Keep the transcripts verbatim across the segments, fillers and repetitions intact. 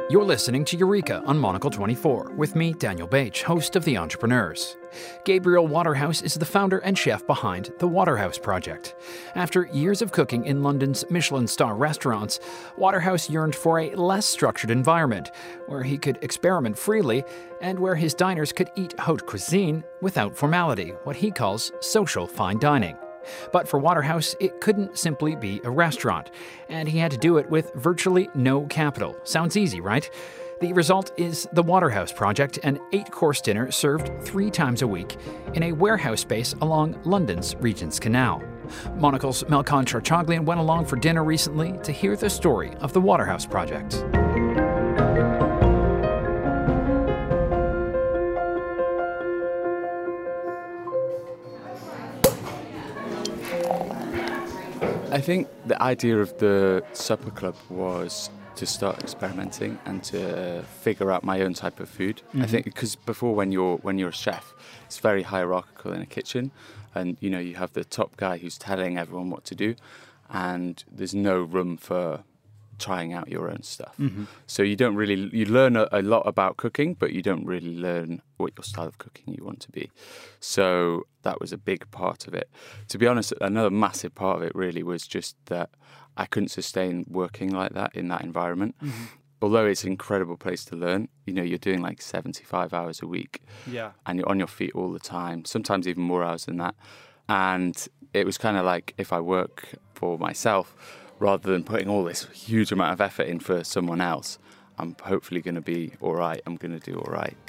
You're listening to Eureka on Monocle twenty-four with me, Daniel Bache, host of The Entrepreneurs. Gabriel Waterhouse is the founder and chef behind the Waterhouse Project. After years of cooking in London's Michelin star restaurants, Waterhouse yearned for a less structured environment where he could experiment freely and where his diners could eat haute cuisine without formality, what he calls social fine dining. But for Waterhouse, it couldn't simply be a restaurant, and he had to do it with virtually no capital. Sounds easy, right? The result is the Waterhouse Project, an eight-course dinner served three times a week in a warehouse space along London's Regent's Canal. Monocle's Melkan Charchaglian went along for dinner recently to hear the story of the Waterhouse Project. I think the idea of the supper club was to start experimenting and to figure out my own type of food. Mm-hmm. I think because before, when you're when you're a chef, it's very hierarchical in a kitchen, and you know you have the top guy who's telling everyone what to do, and there's no room for trying out your own stuff. Mm-hmm. So you don't really you learn a, a lot about cooking, but you don't really learn what your style of cooking you want to be. So that was a big part of it. To be honest, another massive part of it really was just that I couldn't sustain working like that in that environment. Mm-hmm. Although it's an incredible place to learn, you know, you're doing like seventy-five hours a week. Yeah. And you're on your feet all the time, sometimes even more hours than that. And it was kind of like, if I work for myself, rather than putting all this huge amount of effort in for someone else, I'm hopefully going to be all right. I'm going to do all right.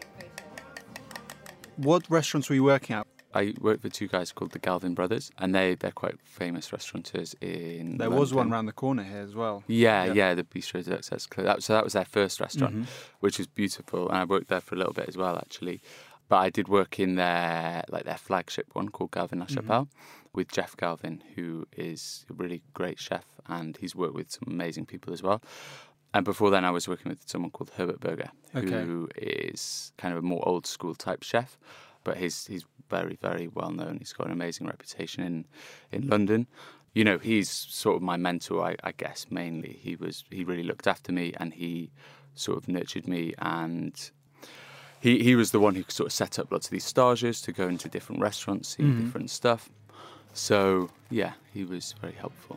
What restaurants were you working at? I worked for two guys called the Galvin Brothers, and they, they're quite famous restaurateurs in There London. was one around the corner here as well. Yeah, yeah, yeah the Bistro Xerxes Club. That, so that was their first restaurant, mm-hmm. which was beautiful, and I worked there for a little bit as well, actually. But I did work in their like their flagship one called Galvin La Chapelle mm-hmm. with Jeff Galvin, who is a really great chef, and he's worked with some amazing people as well. And before then, I was working with someone called Herbert Berger, who okay. is kind of a more old school type chef, but he's he's very, very well known. He's got an amazing reputation in, in London. You know, he's sort of my mentor, I, I guess, mainly. He was he really looked after me, and he sort of nurtured me, and He he was the one who sort of set up lots of these stages to go into different restaurants, see mm-hmm. different stuff. So, yeah, he was very helpful.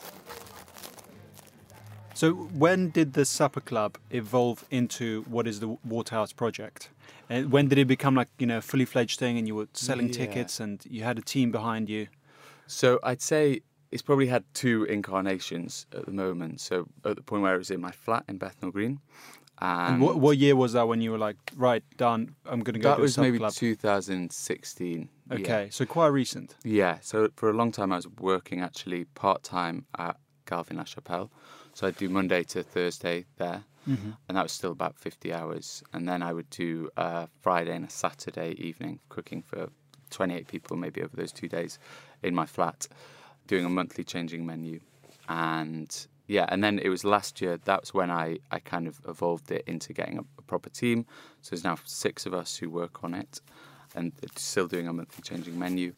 So when did the supper club evolve into what is the Waterhouse Project? And when did it become like, you know, a fully fledged thing and you were selling yeah. tickets and you had a team behind you? So I'd say it's probably had two incarnations at the moment. So at the point where it was in my flat in Bethnal Green. And, and what, what year was that when you were like, right, done, I'm going to go to a supper club? That was maybe two thousand sixteen. Okay, yeah. so quite recent. Yeah, so for a long time I was working actually part-time at Galvin La Chapelle. So I'd do Monday to Thursday there, mm-hmm. and that was still about fifty hours. And then I would do a Friday and a Saturday evening cooking for twenty-eight people maybe over those two days in my flat, doing a monthly changing menu. And yeah, and then it was last year, that's when I, I kind of evolved it into getting a, a proper team. So there's now six of us who work on it, and still doing a monthly changing menu.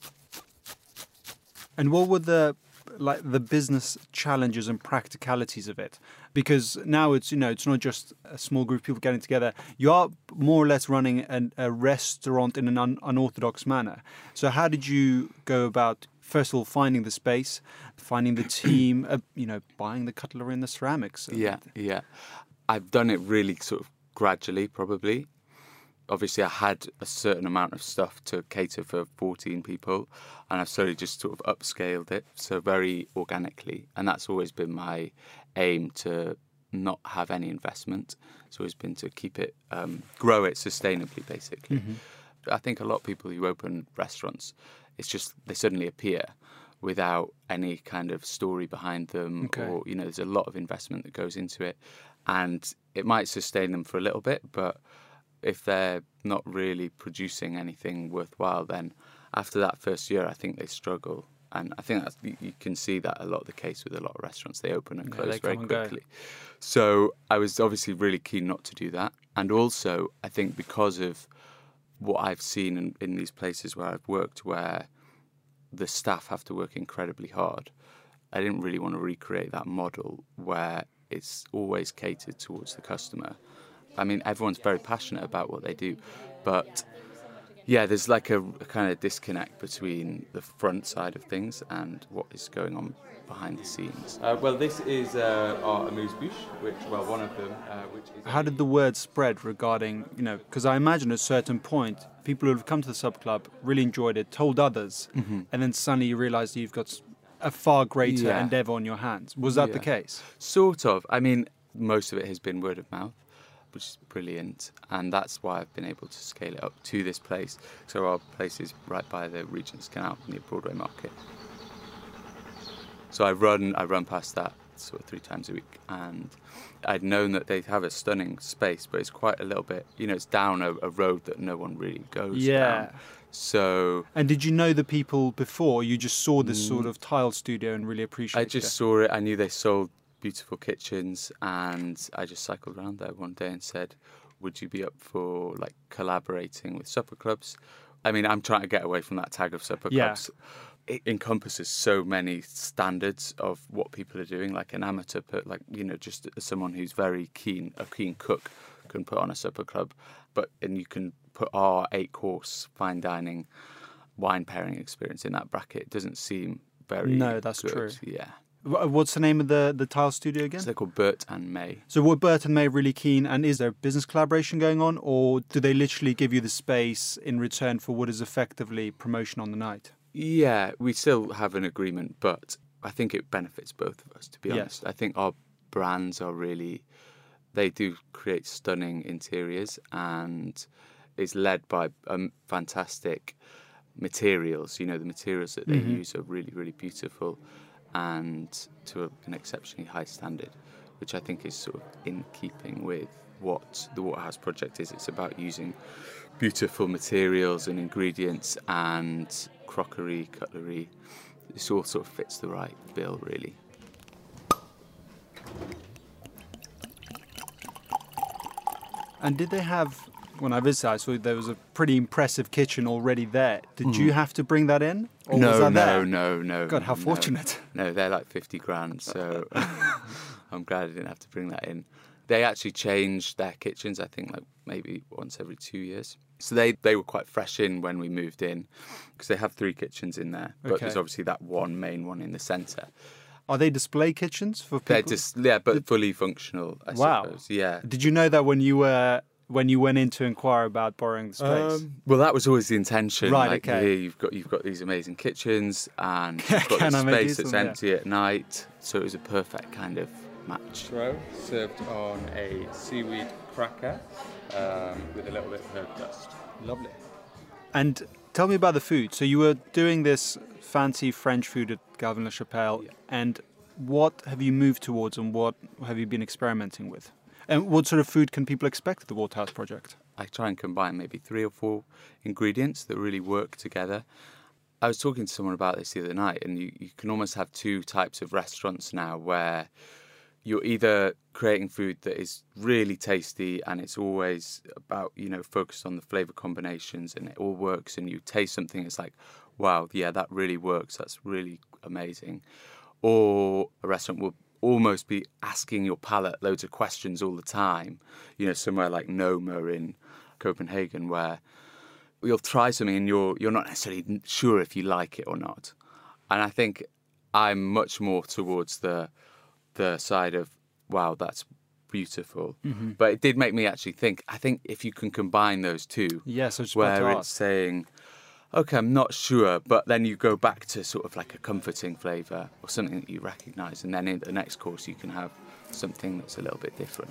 And what were the like the business challenges and practicalities of it? Because now it's, you know, it's not just a small group of people getting together. You are more or less running an, a restaurant in an un, unorthodox manner. So how did you go about, first of all, finding the space, finding the team, uh, you know, buying the cutlery and the ceramics? Yeah, yeah. I've done it really sort of gradually, probably. Obviously, I had a certain amount of stuff to cater for fourteen people, and I've slowly just sort of upscaled it, so very organically. And that's always been my aim, to not have any investment. It's always been to keep it, um, grow it sustainably, basically. Mm-hmm. I think a lot of people who open restaurants, it's just they suddenly appear without any kind of story behind them, okay. or, you know, there's a lot of investment that goes into it, and it might sustain them for a little bit, but if they're not really producing anything worthwhile, then after that first year, I think they struggle. And I think that's, you can see that a lot of the case with a lot of restaurants. They open and close yeah, very quickly. So I was obviously really keen not to do that. And also, I think because of what I've seen in, in these places where I've worked, where the staff have to work incredibly hard, I didn't really want to recreate that model where it's always catered towards the customer. I mean, everyone's very passionate about what they do, but yeah, there's like a, a kind of disconnect between the front side of things and what is going on behind the scenes. Uh, well, this is uh, our amuse-bouche, which, well, one of them, uh, which is... How did the word spread regarding, you know, because I imagine at a certain point, people who have come to the sub club really enjoyed it, told others, mm-hmm. and then suddenly you realise you've got a far greater yeah. endeavour on your hands. Was that yeah. the case? Sort of. I mean, most of it has been word of mouth, which is brilliant, and that's why I've been able to scale it up to this place. So our place is right by the Regent's Canal near Broadway Market. So I run, I run past that sort of three times a week, and I'd known that they have a stunning space, but it's quite a little bit, you know, it's down a, a road that no one really goes Yeah. down. So. And did you know the people before? You just saw this sort of tile studio and really appreciated it? I just saw it. I knew they sold beautiful kitchens, and I just cycled around there one day and said, would you be up for like collaborating with supper clubs? I mean, I'm trying to get away from that tag of supper Yeah. clubs. It encompasses so many standards of what people are doing, like an amateur, put like, you know, just someone who's very keen, a keen cook can put on a supper club, but and you can put our eight course fine dining wine pairing experience in that bracket. It doesn't seem very No, that's good. true. Yeah. Wh- What's the name of the, the tile studio again? So they're called Bert and May. So were Bert and May really keen, and is there business collaboration going on, or do they literally give you the space in return for what is effectively promotion on the night? Yeah, we still have an agreement, but I think it benefits both of us, to be Yes. honest. I think our brands are really, they do create stunning interiors, and it's led by um, fantastic materials. You know, the materials that they Mm-hmm. use are really, really beautiful and to a, an exceptionally high standard, which I think is sort of in keeping with what the Waterhouse project is. It's about using beautiful materials and ingredients and crockery, cutlery. This all sort of fits the right bill, really. And did they have, when I visited, I saw there was a pretty impressive kitchen already there. Did you have to bring that in? Or no, was that no, there? no, no. God, how no. fortunate. No, they're like fifty grand, so I'm glad I didn't have to bring that in. They actually changed their kitchens, I think, like maybe once every two years. So they, they were quite fresh in when we moved in, because they have three kitchens in there, but Okay. there's obviously that one main one in the centre. Are they display kitchens for people? They're just, yeah, but fully functional, I Wow. suppose. Yeah. Did you know that when you were when you went in to inquire about borrowing the space? Um, well, that was always the intention. Right, like, okay. Here you've got you've got these amazing kitchens, and you've got Can this I make space use that's of them? Yeah. empty at night. So it was a perfect kind of match. Row served on a seaweed cracker um, with a little bit of herb dust. Lovely. And tell me about the food. So you were doing this fancy French food at Galvin La Chapelle, Yeah. and what have you moved towards, and what have you been experimenting with? And what sort of food can people expect at the Waterhouse project? I try and combine maybe three or four ingredients that really work together. I was talking to someone about this the other night, and you, you can almost have two types of restaurants now where you're either creating food that is really tasty and it's always about, you know, focused on the flavour combinations and it all works, and you taste something, it's like, wow, yeah, that really works, that's really amazing. Or a restaurant will almost be asking your palate loads of questions all the time, you know, somewhere like Noma in Copenhagen, where you'll try something and you're you're not necessarily sure if you like it or not. And I think I'm much more towards the the side of, wow, that's beautiful. Mm-hmm. But it did make me actually think, I think if you can combine those two, Yes, I was just about to where it's ask. saying, okay, I'm not sure, but then you go back to sort of like a comforting flavour or something that you recognise, and then in the next course you can have something that's a little bit different.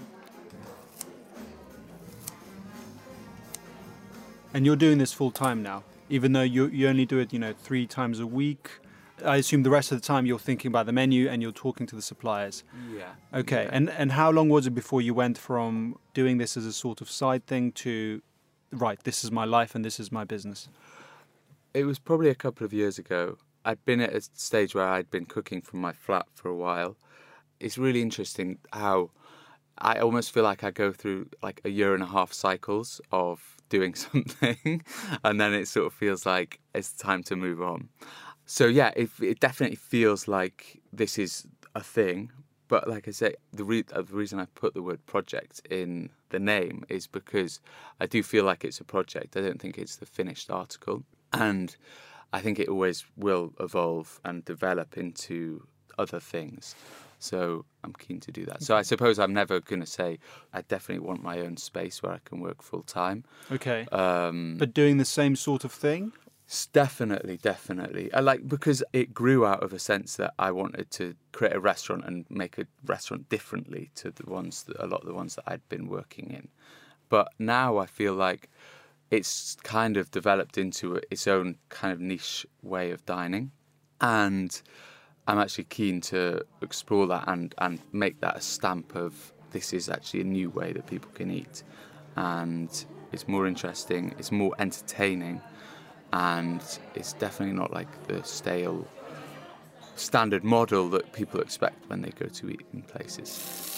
And you're doing this full time now, even though you you only do it, you know, three times a week. I assume the rest of the time you're thinking about the menu and you're talking to the suppliers. Yeah. Okay, Yeah. and and how long was it before you went from doing this as a sort of side thing to, right, this is my life and this is my business? It was probably a couple of years ago. I'd been at a stage where I'd been cooking from my flat for a while. It's really interesting how I almost feel like I go through like a year and a half cycles of doing something, and then it sort of feels like it's time to move on. So yeah, it, it definitely feels like this is a thing, But like I say, the, re- uh, the reason I put the word project in the name is because I do feel like it's a project. I don't think it's the finished article. And I think it always will evolve and develop into other things. So I'm keen to do that. So I suppose I'm never going to say I definitely want my own space where I can work full time. Okay. Um, but doing the same sort of thing? Definitely, definitely. I like because it grew out of a sense that I wanted to create a restaurant and make a restaurant differently to the ones that a lot of the ones that I'd been working in. But now I feel like it's kind of developed into its own kind of niche way of dining, and I'm actually keen to explore that and and make that a stamp of this is actually a new way that people can eat, and it's more interesting, it's more entertaining. And it's definitely not like the stale standard model that people expect when they go to eat in places.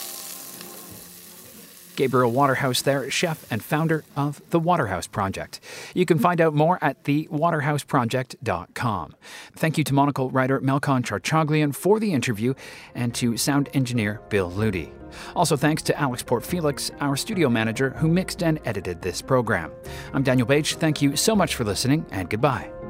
Gabriel Waterhouse there, chef and founder of The Waterhouse Project. You can find out more at the waterhouse project dot com. Thank you to Monocle writer Melkon Charchaglian for the interview and to sound engineer Bill Ludi. Also thanks to Alex Port-Felix, our studio manager, who mixed and edited this program. I'm Daniel Bache. Thank you so much for listening, and goodbye.